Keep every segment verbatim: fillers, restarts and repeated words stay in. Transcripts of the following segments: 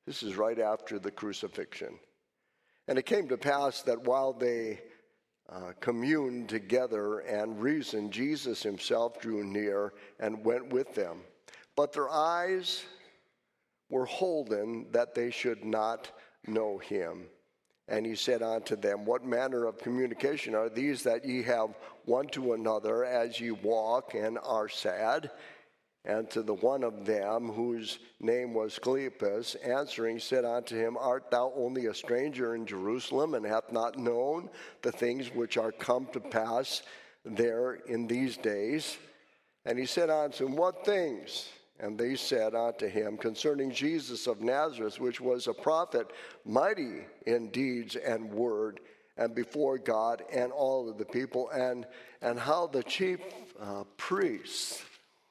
This is right after the crucifixion. And it came to pass that while they uh, communed together and reasoned, Jesus himself drew near and went with them. But their eyes were holden that they should not know him. And he said unto them, What manner of communication are these that ye have one to another as ye walk and are sad? And to the one of them, whose name was Cleopas, answering, said unto him, Art thou only a stranger in Jerusalem, and hast not known the things which are come to pass there in these days? And he said unto him, What things? And they said unto him, Concerning Jesus of Nazareth, which was a prophet, mighty in deeds and word, and before God and all of the people, and, and how the chief uh, priests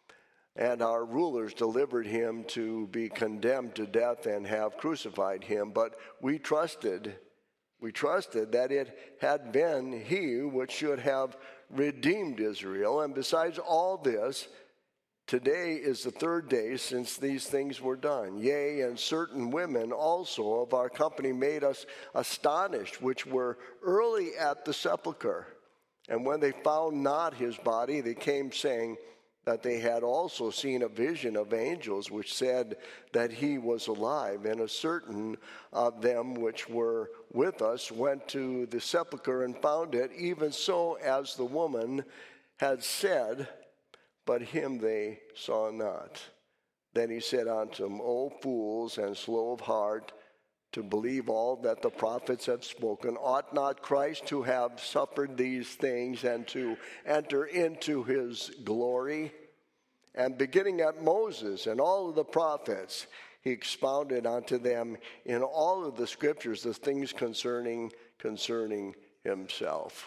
and our rulers delivered him to be condemned to death and have crucified him. But we trusted, we trusted that it had been he which should have redeemed Israel. And besides all this, today is the third day since these things were done. Yea, and certain women also of our company made us astonished, which were early at the sepulchre. And when they found not his body, they came saying that they had also seen a vision of angels, which said that he was alive. And a certain of them which were with us went to the sepulchre and found it, even so as the woman had said, but him they saw not. Then he said unto them, O fools and slow of heart, to believe all that the prophets have spoken, ought not Christ to have suffered these things and to enter into his glory? And beginning at Moses and all of the prophets, he expounded unto them in all of the scriptures the things concerning concerning himself.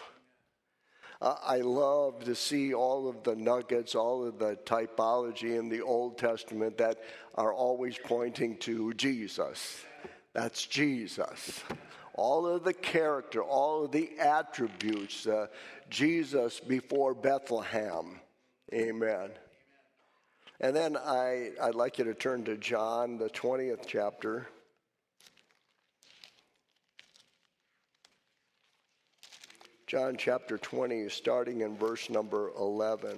Uh, I love to see all of the nuggets, all of the typology in the Old Testament that are always pointing to Jesus. That's Jesus. All of the character, all of the attributes, uh, Jesus before Bethlehem. Amen. And then I, I'd like you to turn to John, the twentieth chapter. John chapter twenty, starting in verse number eleven.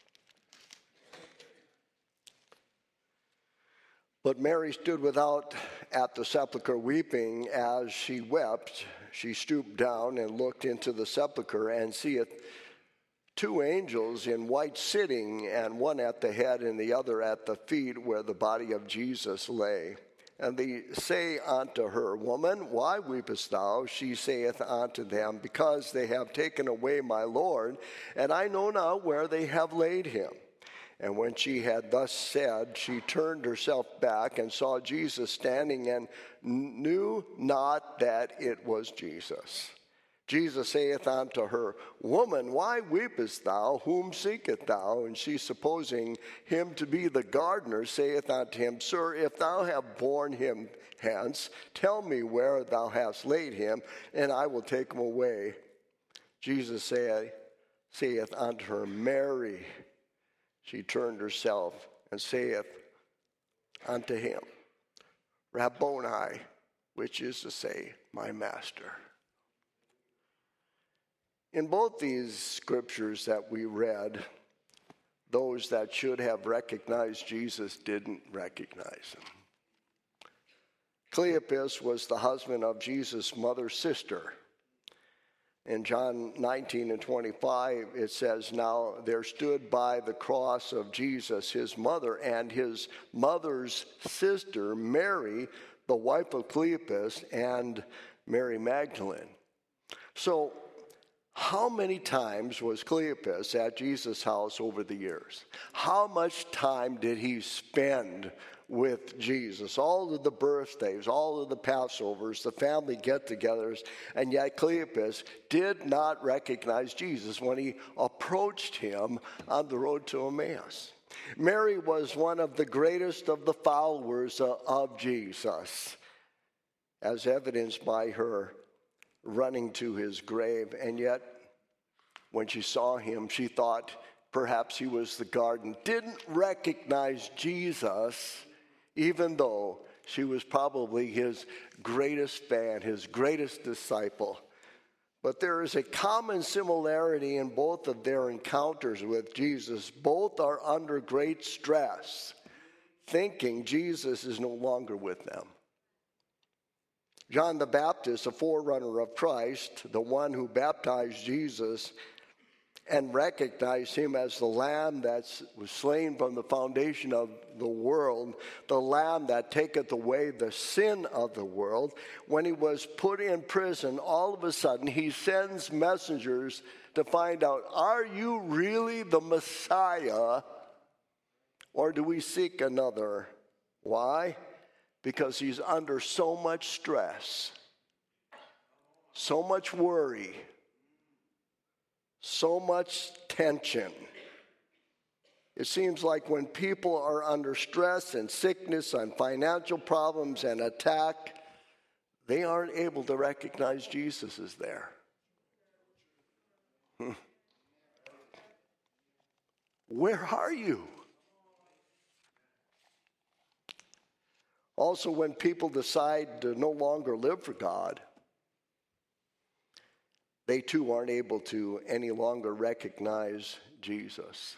But Mary stood without at the sepulchre weeping. As she wept, she stooped down and looked into the sepulchre, and seeth two angels in white sitting, and one at the head and the other at the feet, where the body of Jesus lay. And they say unto her, Woman, why weepest thou? She saith unto them, Because they have taken away my Lord, and I know not where they have laid him. And when she had thus said, she turned herself back and saw Jesus standing, and knew not that it was Jesus. Jesus saith unto her, Woman, why weepest thou? Whom seekest thou? And she, supposing him to be the gardener, saith unto him, Sir, if thou have borne him hence, tell me where thou hast laid him, and I will take him away. Jesus saith, saith unto her, Mary. She turned herself and saith unto him, Rabboni, which is to say, my master. In both these scriptures that we read, those that should have recognized Jesus didn't recognize him. Cleopas was the husband of Jesus' mother's sister. In John nineteen and twenty-five, it says, Now there stood by the cross of Jesus his mother and his mother's sister, Mary, the wife of Cleopas, and Mary Magdalene. So, how many times was Cleopas at Jesus' house over the years? How much time did he spend with Jesus? All of the birthdays, all of the Passovers, the family get-togethers, and yet Cleopas did not recognize Jesus when he approached him on the road to Emmaus. Mary was one of the greatest of the followers of Jesus, as evidenced by her running to his grave, and yet when she saw him, she thought perhaps he was the gardener. Didn't recognize Jesus, even though She was probably his greatest fan, his greatest disciple. But there is a common similarity in both of their encounters with Jesus. Both are under great stress, thinking Jesus is no longer with them. John the Baptist, a forerunner of Christ, the one who baptized Jesus and recognized him as the Lamb that was slain from the foundation of the world, the Lamb that taketh away the sin of the world. When he was put in prison, all of a sudden he sends messengers to find out, are you really the Messiah, or do we seek another? Why? Because he's under so much stress, so much worry, so much tension. It seems like when people are under stress and sickness and financial problems and attack, they aren't able to recognize Jesus is there. Hmm. Where are you? Also, when people decide to no longer live for God, they too aren't able to any longer recognize Jesus.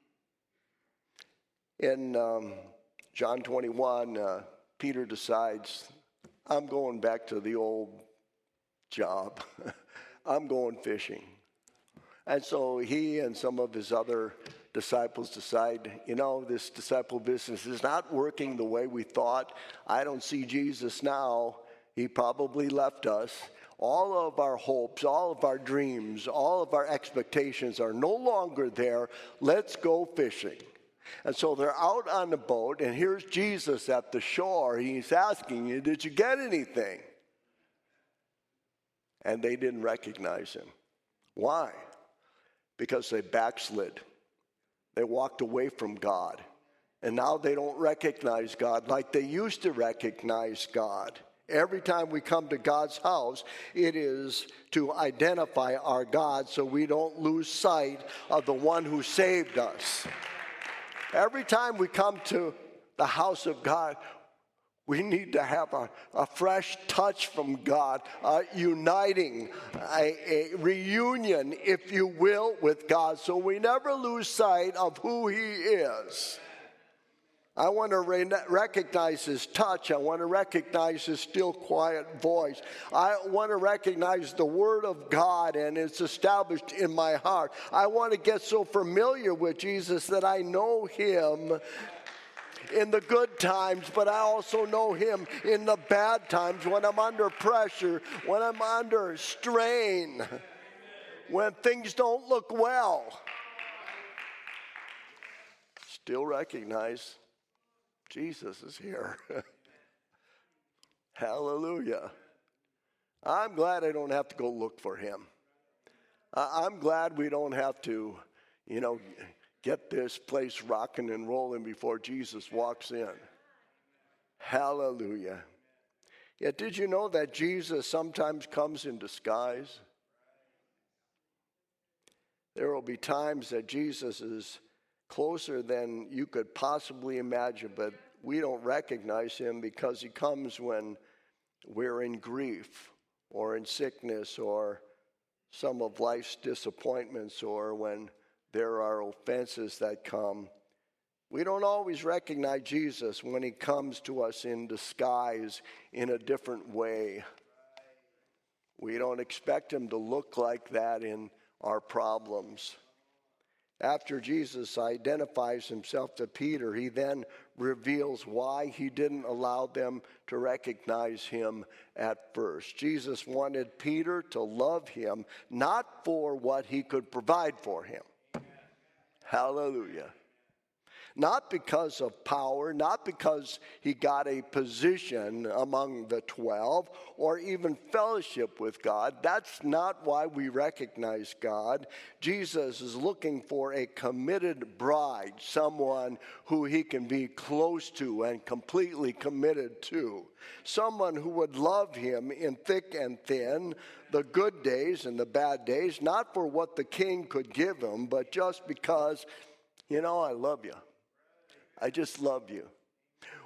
In um, John twenty-one, uh, Peter decides, I'm going back to the old job. I'm going fishing. And so he and some of his other disciples decide, you know, this disciple business is not working the way we thought. I don't see Jesus now. He probably left us. All of our hopes, all of our dreams, all of our expectations are no longer there. Let's go fishing. And so they're out on the boat, and here's Jesus at the shore. He's asking you, did you get anything? And they didn't recognize him. Why? Because they backslid. They walked away from God. And now they don't recognize God like they used to recognize God. Every time we come to God's house, it is to identify our God so we don't lose sight of the one who saved us. Every time we come to the house of God, we need to have a, a fresh touch from God, a uniting, a, a reunion, if you will, with God, so we never lose sight of who He is. I want to re- recognize His touch. I want to recognize His still, quiet voice. I want to recognize the Word of God, and it's established in my heart. I want to get so familiar with Jesus that I know Him in the good times, but I also know Him in the bad times, when I'm under pressure, when I'm under strain, when things don't look well. Still recognize Jesus is here. Hallelujah. I'm glad I don't have to go look for Him. I'm glad we don't have to, you know, get this place rocking and rolling before Jesus walks in. Hallelujah. Yet did you know that Jesus sometimes comes in disguise? There will be times that Jesus is closer than you could possibly imagine, but we don't recognize Him because He comes when we're in grief or in sickness or some of life's disappointments, or when there are offenses that come. We don't always recognize Jesus when He comes to us in disguise in a different way. We don't expect Him to look like that in our problems. After Jesus identifies Himself to Peter, He then reveals why He didn't allow them to recognize Him at first. Jesus wanted Peter to love Him, not for what He could provide for him. Hallelujah. Not because of power, not because he got a position among the twelve, or even fellowship with God. That's not why we recognize God. Jesus is looking for a committed bride, someone who he can be close to and completely committed to. Someone who would love him in thick and thin, the good days and the bad days, not for what the king could give him, but just because, you know, I love you. I just love you.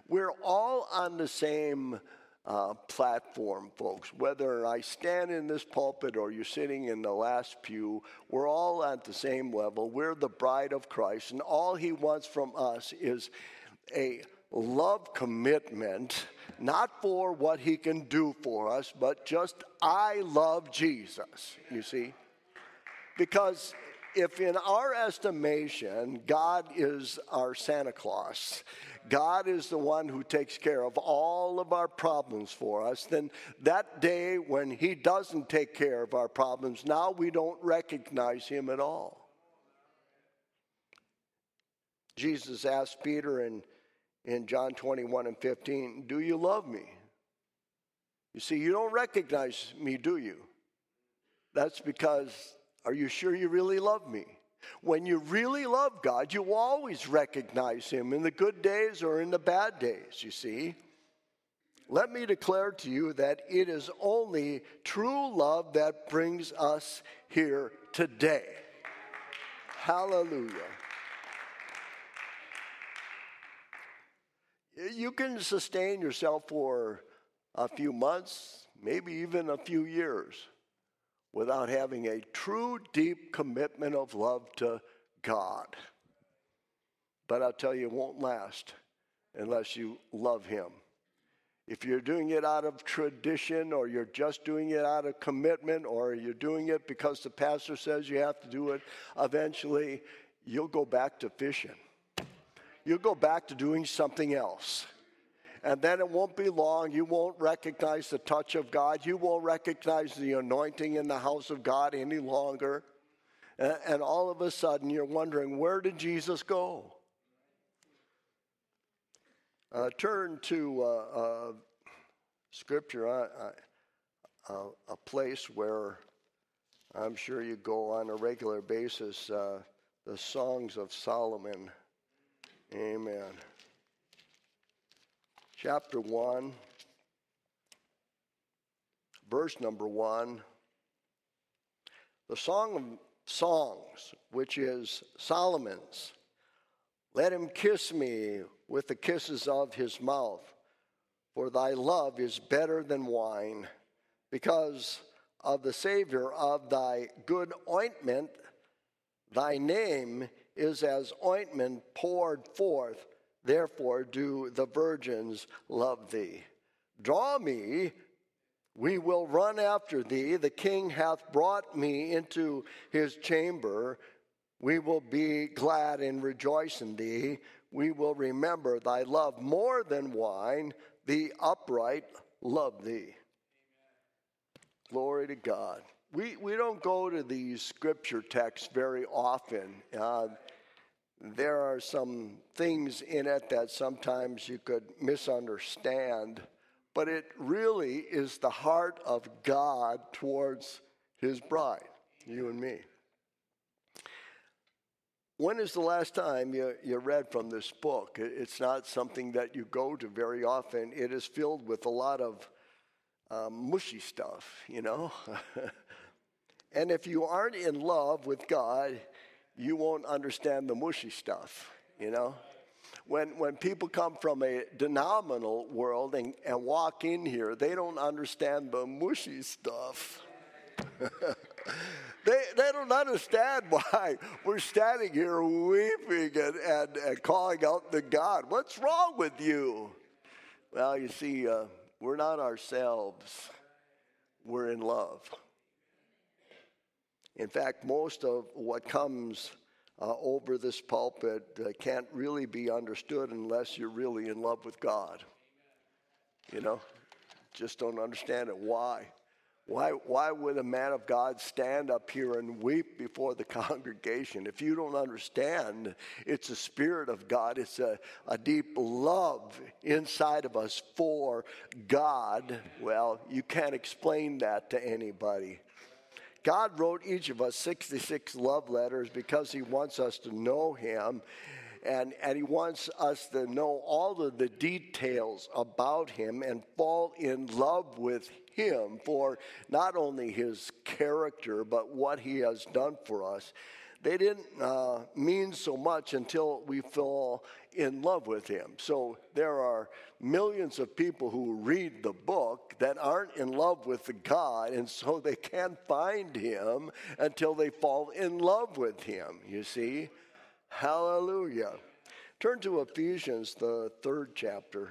We're all on the same uh, platform, folks. Whether I stand in this pulpit or you're sitting in the last pew, we're all at the same level. We're the bride of Christ, and all he wants from us is a love commitment, not for what he can do for us, but just I love Jesus, you see. Because if in our estimation, God is our Santa Claus, God is the one who takes care of all of our problems for us, then that day when he doesn't take care of our problems, now we don't recognize him at all. Jesus asked Peter in, in John twenty-one and fifteen, do you love me? You see, you don't recognize me, do you? That's because, are you sure you really love me? When you really love God, you always recognize him in the good days or in the bad days, you see. Let me declare to you that it is only true love that brings us here today. Hallelujah. You can sustain yourself for a few months, maybe even a few years, without having a true, deep commitment of love to God. But I'll tell you, it won't last unless you love him. If you're doing it out of tradition, or you're just doing it out of commitment, or you're doing it because the pastor says you have to do it, eventually you'll go back to fishing. You'll go back to doing something else. And then it won't be long. You won't recognize the touch of God. You won't recognize the anointing in the house of God any longer. And, and all of a sudden, you're wondering, where did Jesus go? Uh, turn to uh, uh, Scripture, uh, uh, a place where I'm sure you go on a regular basis, uh, the Songs of Solomon. Amen. Chapter one, verse number one. The Song of Songs, which is Solomon's. Let him kiss me with the kisses of his mouth, for thy love is better than wine. Because of the Savior of thy good ointment, thy name is as ointment poured forth. Therefore do the virgins love thee. Draw me, we will run after thee. The king hath brought me into his chamber. We will be glad and rejoice in thee. We will remember thy love more than wine. The upright love thee. Amen. Glory to God. We, we don't go to these scripture texts very often. Uh, There are some things in it that sometimes you could misunderstand, but it really is the heart of God towards his bride, you and me. When is the last time you, you read from this book? It's not something that you go to very often. It is filled with a lot of um, mushy stuff, you know. And if you aren't in love with God, you won't understand the mushy stuff, you know. When when people come from a denominational world and, and walk in here, they don't understand the mushy stuff. they they don't understand why we're standing here weeping and, and, and calling out to God. What's wrong with you? Well, you see, uh, we're not ourselves. We're in love. In fact, most of what comes uh, over this pulpit uh, can't really be understood unless you're really in love with God. You know, just don't understand it. Why? Why, why would a man of God stand up here and weep before the congregation? If you don't understand, it's the Spirit of God. It's a, a deep love inside of us for God. Well, you can't explain that to anybody. God wrote each of us sixty-six love letters because he wants us to know him, and, and he wants us to know all of the details about him and fall in love with him for not only his character, but what he has done for us. they didn't uh, mean so much until we fall in love with him. So there are millions of people who read the book that aren't in love with the God, and so they can't find him until they fall in love with him, you see. Hallelujah. Turn to Ephesians, the third chapter.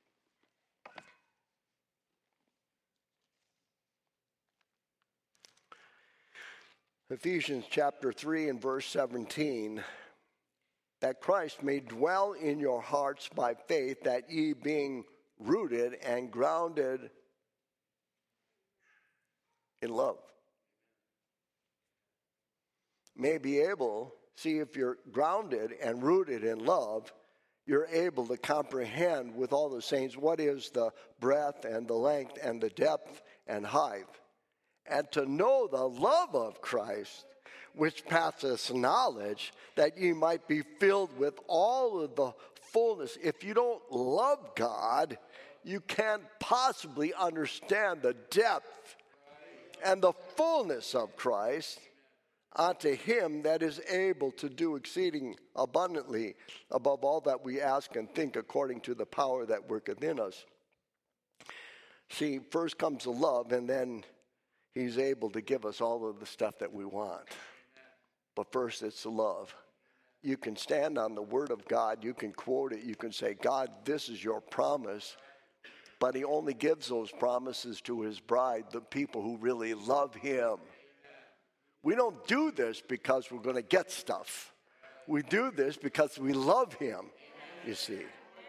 Ephesians chapter three and verse seventeen, that Christ may dwell in your hearts by faith, that ye being rooted and grounded in love, may be able, see if you're grounded and rooted in love, you're able to comprehend with all the saints what is the breadth and the length and the depth and height, and to know the love of Christ, which passeth knowledge, that ye might be filled with all of the fullness. If you don't love God, you can't possibly understand the depth and the fullness of Christ. Unto him that is able to do exceeding abundantly above all that we ask and think, according to the power that worketh in us. See, first comes the love, and then he's able to give us all of the stuff that we want. But first, it's the love. You can stand on the word of God. You can quote it. You can say, God, this is your promise. But he only gives those promises to his bride, the people who really love him. We don't do this because we're going to get stuff. We do this because we love him, you see.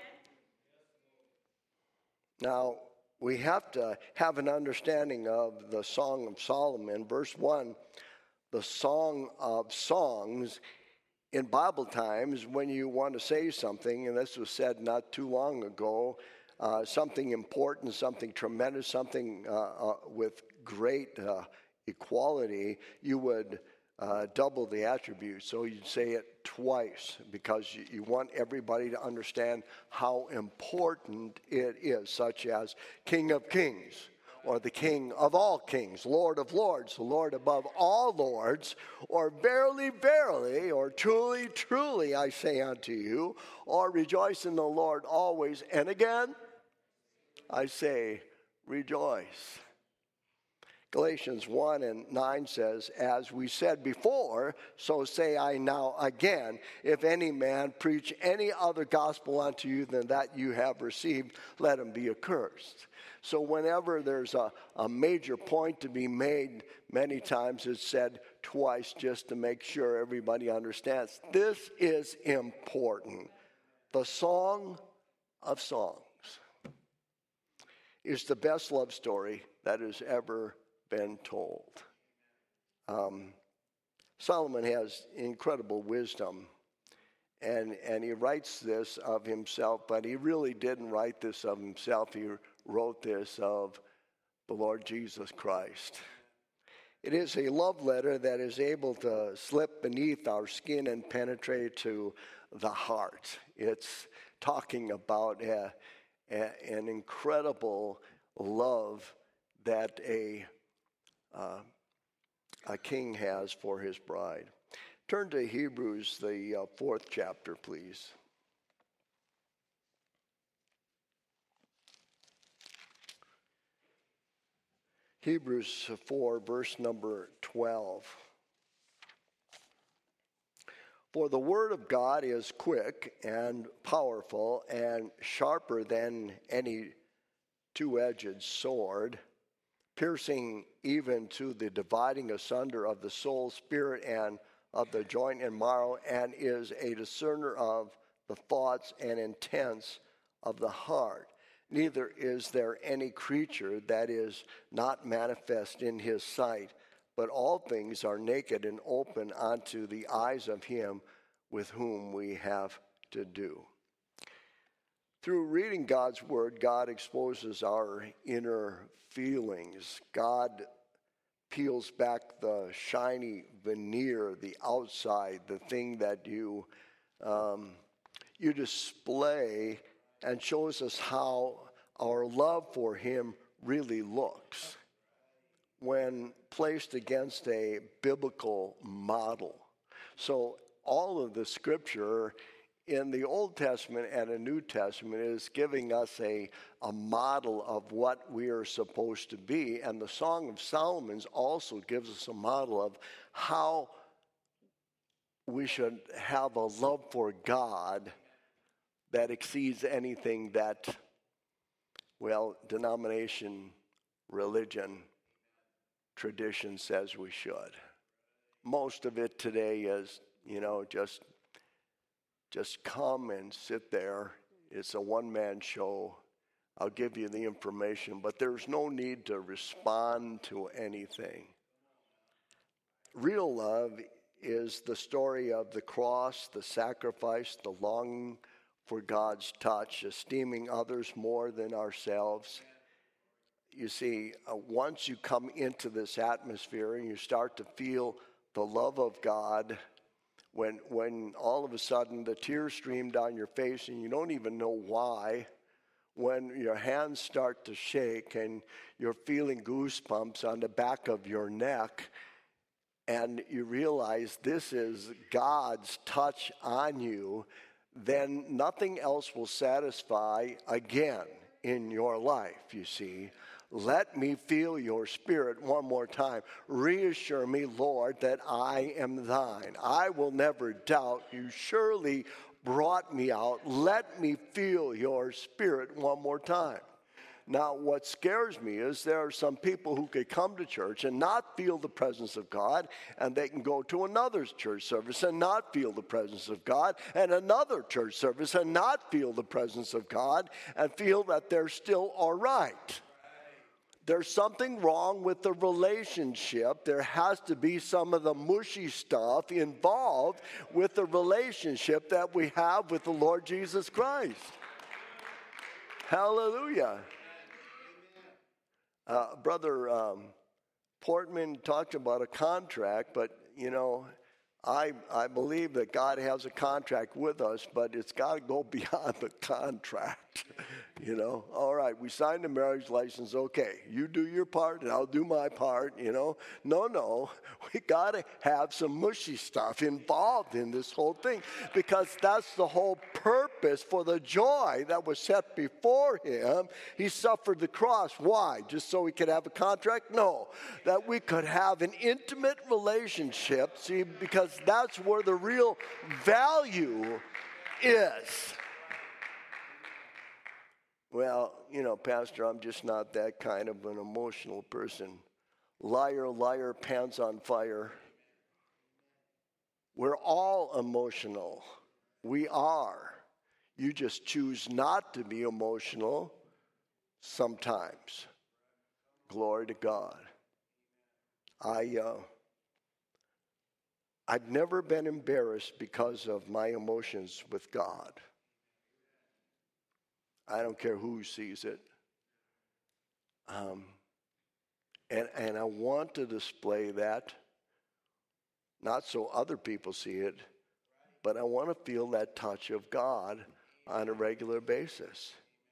Now, we have to have an understanding of the Song of Solomon. Verse one, the Song of Songs. In Bible times, when you want to say something, and this was said not too long ago, uh, something important, something tremendous, something uh, uh, with great uh, equality, you would uh, double the attribute. So you'd say it twice because you, you want everybody to understand how important it is, such as King of Kings, or the King of all kings, Lord of lords, the Lord above all lords, or verily, verily, or truly, truly, I say unto you, or rejoice in the Lord always. And again, I say, rejoice. Galatians one and nine says, as we said before, so say I now again, if any man preach any other gospel unto you than that you have received, let him be accursed. So whenever there's a, a major point to be made, many times it's said twice just to make sure everybody understands. This is important. The Song of Songs is the best love story that has ever been told. Um, Solomon has incredible wisdom, and, and he writes this of himself, but he really didn't write this of himself. He wrote this of the Lord Jesus Christ. It is a love letter that is able to slip beneath our skin and penetrate to the heart. It's talking about a, a, an incredible love that a Uh, a king has for his bride. Turn to Hebrews, the uh, fourth chapter, please. Hebrews four, verse number twelve. For the word of God is quick and powerful and sharper than any two-edged sword, piercing even to the dividing asunder of the soul, spirit, and of the joint and marrow, and is a discerner of the thoughts and intents of the heart. Neither is there any creature that is not manifest in his sight, but all things are naked and open unto the eyes of him with whom we have to do. Through reading God's word, God exposes our inner feelings. God peels back the shiny veneer, the outside, the thing that you um, you display, and shows us how our love for him really looks when placed against a biblical model. So all of the scripture in the Old Testament and the New Testament is giving us a, a model of what we are supposed to be. And the Song of Solomon also gives us a model of how we should have a love for God that exceeds anything that, well, denomination, religion, tradition says we should. Most of it today is, you know, just just come and sit there. It's a one-man show. I'll give you the information, but there's no need to respond to anything. Real love is the story of the cross, the sacrifice, the longing for God's touch, esteeming others more than ourselves. You see, uh, once you come into this atmosphere and you start to feel the love of God, when when all of a sudden the tears stream down your face and you don't even know why, when your hands start to shake and you're feeling goosebumps on the back of your neck, and you realize this is God's touch on you, then nothing else will satisfy again in your life, you see. Let me feel your spirit one more time. Reassure me, Lord, that I am thine. I will never doubt. You surely brought me out. Let me feel your spirit one more time. Now, what scares me is there are some people who could come to church and not feel the presence of God, and they can go to another church service and not feel the presence of God, and another church service and not feel the presence of God, and feel that they're still all right. There's something wrong with the relationship. There has to be some of the mushy stuff involved with the relationship that we have with the Lord Jesus Christ. Hallelujah. Uh, Brother um, Portman talked about a contract, but, you know, I I believe that God has a contract with us, but it's got to go beyond the contract. You know, all right, we signed a marriage license. Okay, you do your part and I'll do my part, you know. No, no, we got to have some mushy stuff involved in this whole thing, because that's the whole purpose for the joy that was set before him. He suffered the cross. Why? Just so we could have a contract? No, that we could have an intimate relationship, see, because that's where the real value is. Well, you know, Pastor, I'm just not that kind of an emotional person. Liar, liar, pants on fire. We're all emotional. We are. You just choose not to be emotional sometimes. Glory to God. I, uh, I've never been embarrassed because of my emotions with God. I don't care who sees it. Um, and, and I want to display that, not so other people see it, but I want to feel that touch of God on a regular basis.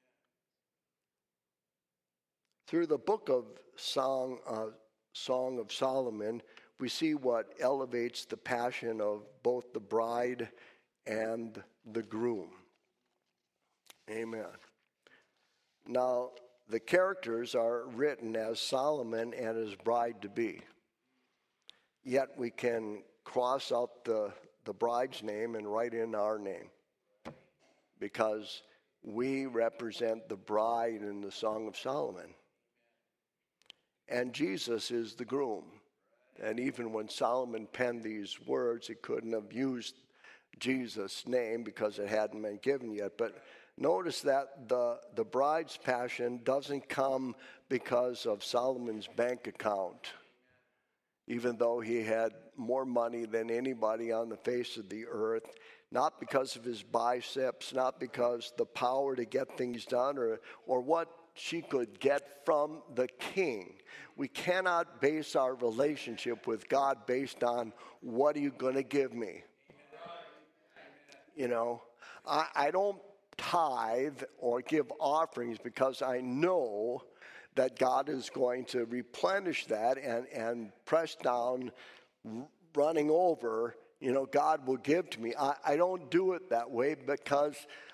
Through the book of Song, uh, Song of Solomon, we see what elevates the passion of both the bride and the groom. Amen. Now, the characters are written as Solomon and his bride-to-be. Yet we can cross out the, the bride's name and write in our name, because we represent the bride in the Song of Solomon. And Jesus is the groom. And even when Solomon penned these words, he couldn't have used Jesus' name because it hadn't been given yet. But notice that the, the bride's passion doesn't come because of Solomon's bank account, even though he had more money than anybody on the face of the earth, not because of his biceps, not because the power to get things done, or, or what she could get from the king. We cannot base our relationship with God based on what are you going to give me. You know, I, I don't tithe or give offerings because I know that God is going to replenish that and, and press down, running over, you know, God will give to me. I, I don't do it that way because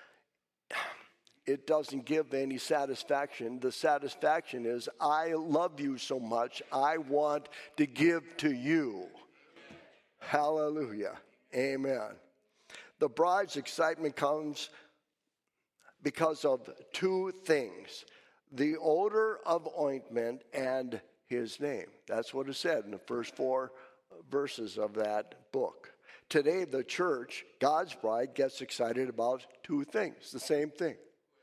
it doesn't give any satisfaction. The satisfaction is I love you so much, I want to give to you. Hallelujah. Amen. The bride's excitement comes because of two things: the odor of ointment and his name. That's what it said in the first four verses of that book. Today, the church, God's bride, gets excited about two things, the same thing: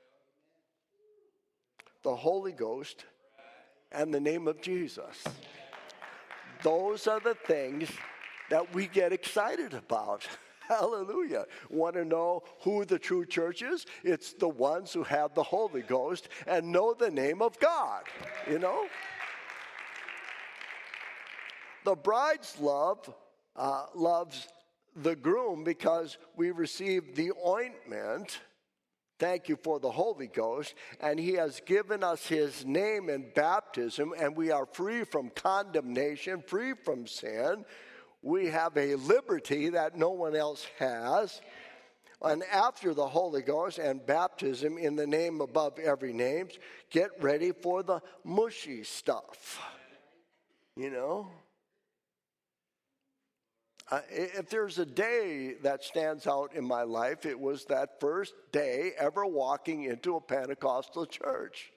the Holy Ghost and the name of Jesus. Those are the things that we get excited about. Hallelujah. Want to know who the true church is? It's the ones who have the Holy Ghost and know the name of God, you know? The bride's love uh, loves the groom because we receive the ointment. Thank you for the Holy Ghost. And he has given us his name in baptism, and we are free from condemnation, free from sin. We have a liberty that no one else has. And after the Holy Ghost and baptism in the name above every name, get ready for the mushy stuff. You know? Uh, if there's a day that stands out in my life, it was that first day ever walking into a Pentecostal church.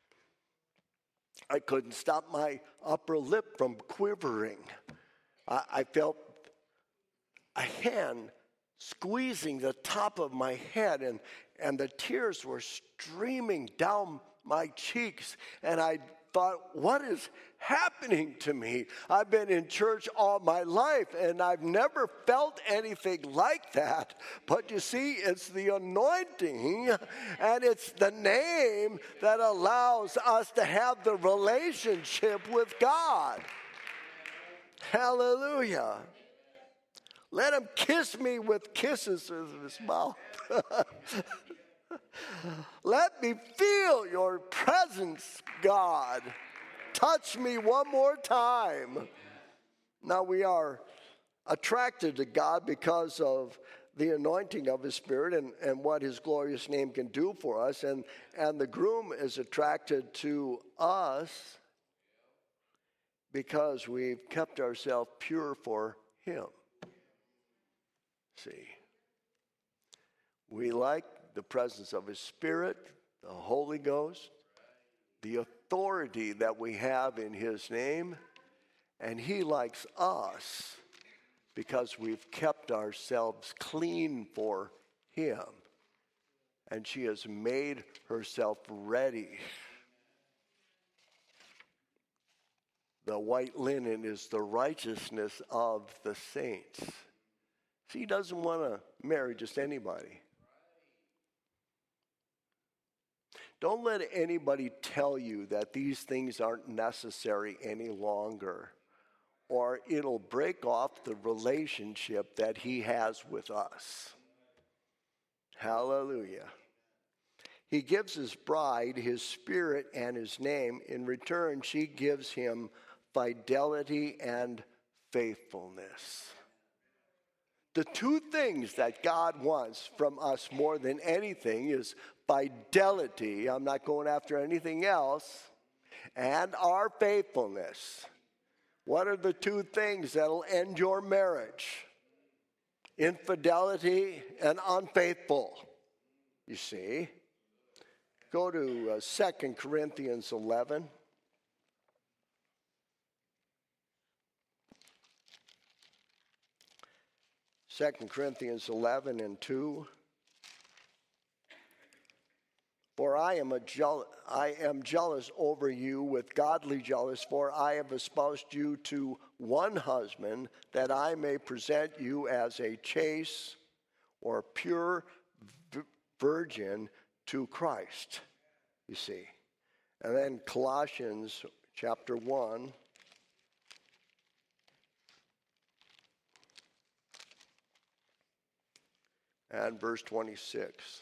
I couldn't stop my upper lip from quivering. I, I felt a hand squeezing the top of my head, and, and the tears were streaming down my cheeks. And I thought, what is happening to me? I've been in church all my life, and I've never felt anything like that. But you see, it's the anointing, and it's the name that allows us to have the relationship with God. Hallelujah. Let him kiss me with kisses of his mouth. Let me feel your presence, God. Touch me one more time. Now we are attracted to God because of the anointing of his Spirit and, and what his glorious name can do for us. And, and the groom is attracted to us because we've kept ourselves pure for him. See, we like the presence of his Spirit, the Holy Ghost, the authority that we have in his name, and he likes us because we've kept ourselves clean for him. And she has made herself ready. The white linen is the righteousness of the saints. He doesn't want to marry just anybody. Don't let anybody tell you that these things aren't necessary any longer, or it'll break off the relationship that he has with us. Hallelujah. He gives his bride his Spirit and his name. In return, she gives him fidelity and faithfulness. The two things that God wants from us more than anything is fidelity. I'm not going after anything else. And our faithfulness. What are the two things that'll end your marriage? Infidelity and unfaithful. You see? Go to uh, Second Corinthians eleven. Second Corinthians eleven and two. For I am a jeal- I am jealous over you with godly jealous, for I have espoused you to one husband, that I may present you as a chaste or pure v- virgin to Christ. You see. And then Colossians chapter one. And verse twenty-six.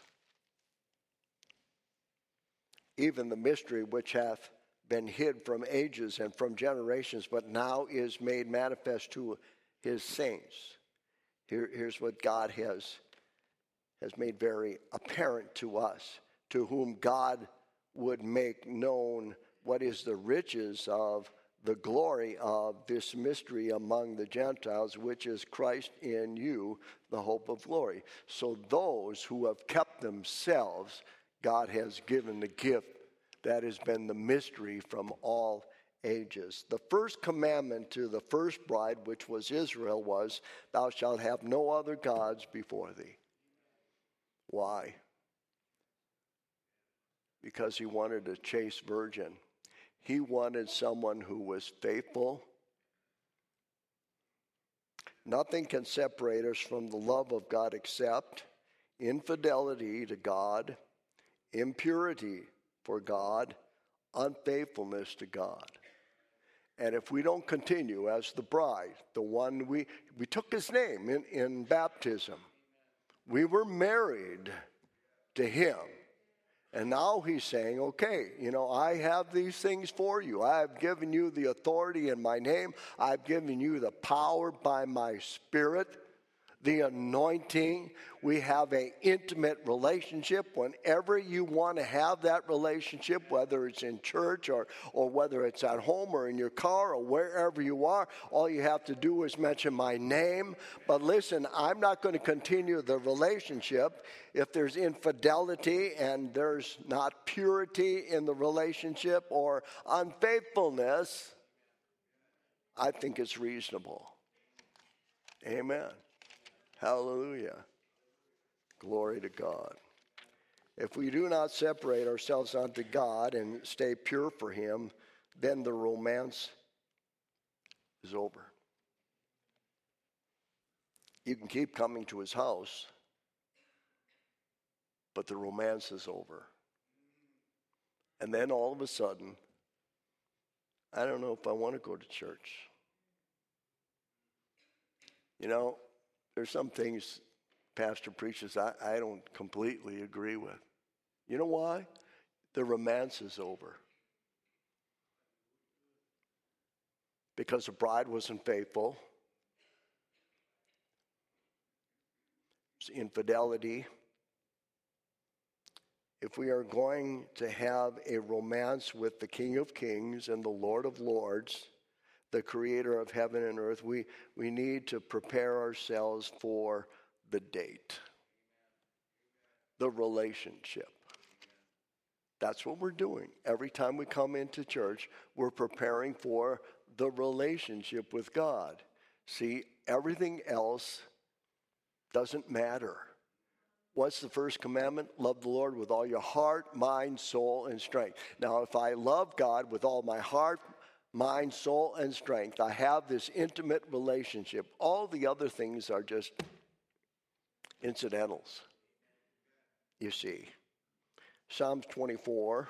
Even the mystery which hath been hid from ages and from generations, but now is made manifest to his saints, Here, here's what God has, has made very apparent to us, to whom God would make known what is the riches of the glory of this mystery among the Gentiles, which is Christ in you, the hope of glory. So those who have kept themselves, God has given the gift that has been the mystery from all ages. The first commandment to the first bride, which was Israel, was, thou shalt have no other gods before thee. Why? Because he wanted a chaste virgin. He wanted someone who was faithful. Nothing can separate us from the love of God except infidelity to God, impurity for God, unfaithfulness to God. And if we don't continue as the bride, the one we, we took his name in, in baptism. We were married to him. And now he's saying, okay, you know, I have these things for you. I have given you the authority in my name. I've given you the power by my Spirit, the anointing. We have an intimate relationship. Whenever you want to have that relationship, whether it's in church or, or whether it's at home or in your car or wherever you are, all you have to do is mention my name. But listen, I'm not going to continue the relationship if there's infidelity and there's not purity in the relationship or unfaithfulness. I think it's reasonable. Amen. Hallelujah. Glory to God. If we do not separate ourselves unto God and stay pure for him, then the romance is over. You can keep coming to his house, but the romance is over. And then all of a sudden, I don't know if I want to go to church. You know, there's some things Pastor preaches I, I don't completely agree with. You know why? The romance is over. Because the bride wasn't faithful. It's infidelity. If we are going to have a romance with the King of Kings and the Lord of Lords, the creator of heaven and earth, we, we need to prepare ourselves for the date, the relationship. That's what we're doing. Every time we come into church, we're preparing for the relationship with God. See, everything else doesn't matter. What's the first commandment? Love the Lord with all your heart, mind, soul, and strength. Now, if I love God with all my heart, mind, soul, and strength, I have this intimate relationship. All the other things are just incidentals, you see. Psalms twenty-four.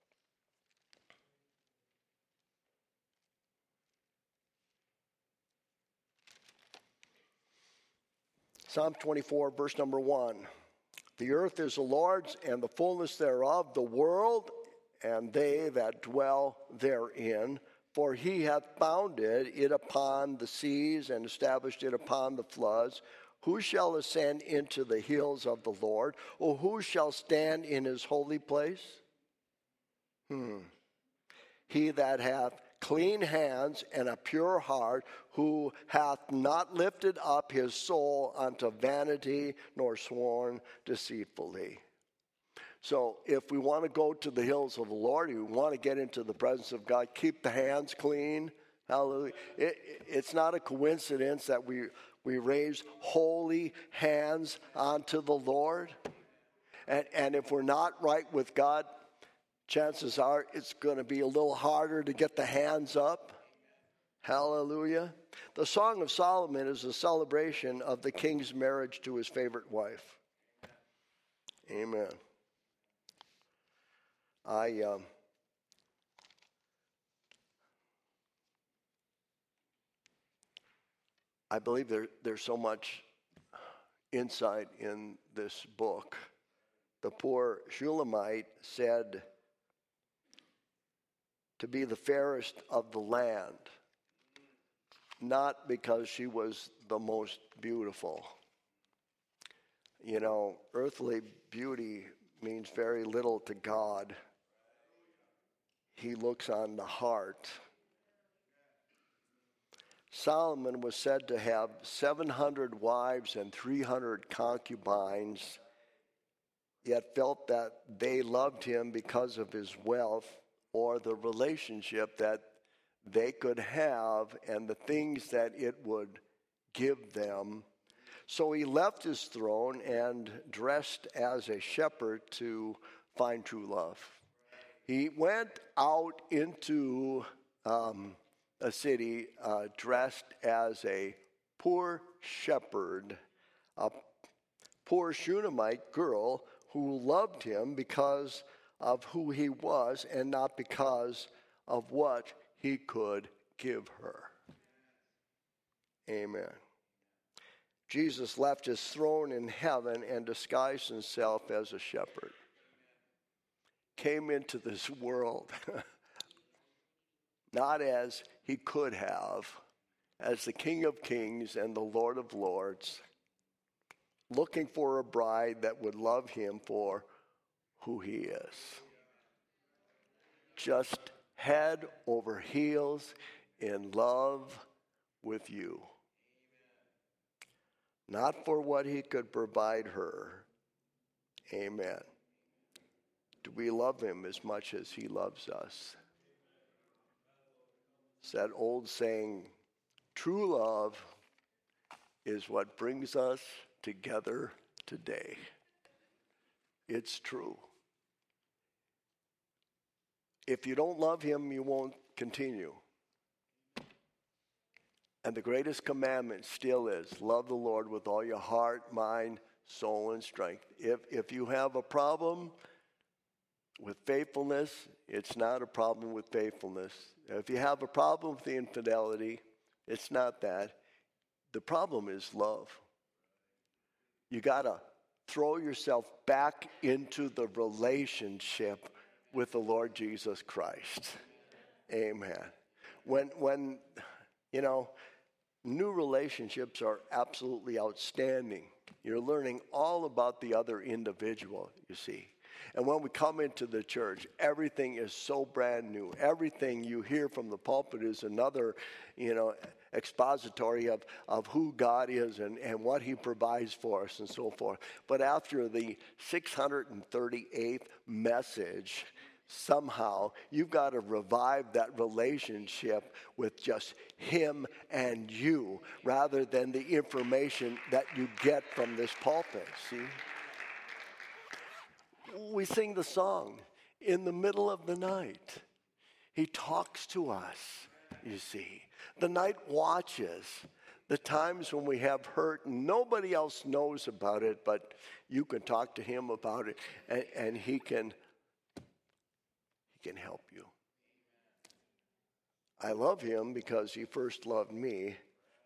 Psalm twenty-four, verse number one. The earth is the Lord's and the fullness thereof, the world and they that dwell therein. For he hath founded it upon the seas and established it upon the floods. Who shall ascend into the hills of the Lord? Or who shall stand in his holy place? Hmm. He that hath clean hands and a pure heart, who hath not lifted up his soul unto vanity, nor sworn deceitfully. So if we want to go to the hills of the Lord, we want to get into the presence of God, keep the hands clean. Hallelujah. It, it's not a coincidence that we, we raise holy hands unto the Lord. And, and if we're not right with God, chances are it's going to be a little harder to get the hands up. Hallelujah. The Song of Solomon is a celebration of the king's marriage to his favorite wife. Amen. I um, I believe there, there's so much insight in this book. The poor Shulamite said, to be the fairest of the land. not because she was the most beautiful. You know, earthly beauty means very little to God. He looks on the heart. Solomon was said to have seven hundred wives and three hundred concubines, yet felt that they loved him because of his wealth or the relationship that they could have and the things that it would give them. So he left his throne and dressed as a shepherd to find true love. He went out into um, a city uh, dressed as a poor shepherd, a poor Shunammite girl who loved him because of who he was and not because of what he could give her. Amen. Jesus left his throne in heaven and disguised himself as a shepherd. Came into this world not as he could have, as the King of Kings and the Lord of Lords, looking for a bride that would love him for who he is. Just head over heels in love with you. Not for what he could provide her. Amen. Do we love him as much as he loves us? It's that old saying, true love is what brings us together today. It's true. If you don't love him, you won't continue. And the greatest commandment still is, love the Lord with all your heart, mind, soul, and strength. If, if you have a problem with faithfulness, it's not a problem with faithfulness. If you have a problem with the infidelity, it's not that. The problem is love. You got to throw yourself back into the relationship with the Lord Jesus Christ. Amen. When, when you know, new relationships are absolutely outstanding. You're learning all about the other individual, you see. And when we come into the church, everything is so brand new. Everything you hear from the pulpit is another, you know, expository of, of who God is and, and what he provides for us and so forth. But after the six hundred thirty-eighth message, somehow you've got to revive that relationship with just him and you rather than the information that you get from this pulpit, see? We sing the song, in the middle of the night. He talks to us, you see. The night watches, the times when we have hurt, and nobody else knows about it, but you can talk to him about it, and, and he can, he can help you. I love him because he first loved me.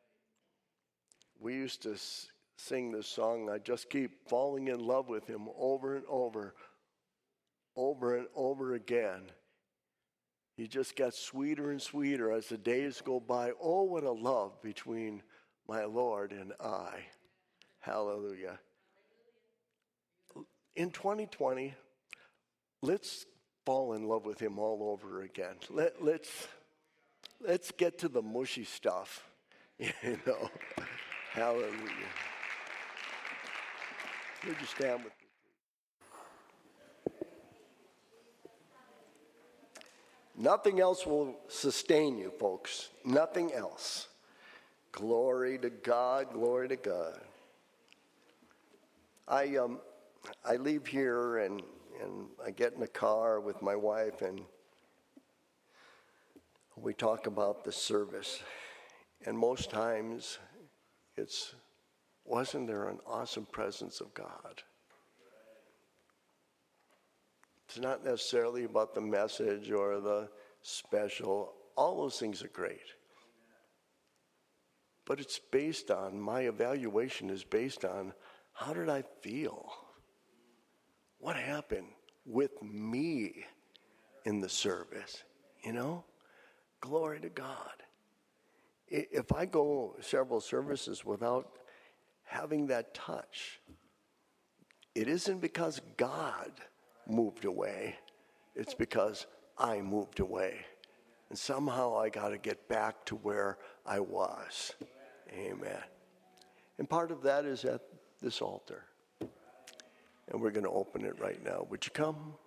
We used to sing this song, I just keep falling in love with him over and over, over and over again. He just gets sweeter and sweeter as the days go by. Oh, what a love between my Lord and I. Hallelujah. In twenty twenty, let's fall in love with him all over again. Let, let's, let's get to the mushy stuff, you know. Hallelujah. Would you stand with me? Nothing else will sustain you, folks. Nothing else. Glory to God, glory to God. I um, I leave here and, and I get in the car with my wife and we talk about the service. And most times it's, wasn't there an awesome presence of God? It's not necessarily about the message or the special. All those things are great. But it's based on, my evaluation is based on, how did I feel? What happened with me in the service? You know? Glory to God. if I go several services without having that touch, it isn't because God moved away. It's because I moved away. And somehow I got to get back to where I was. Amen. And part of that is at this altar. And we're going to open it right now. Would you come?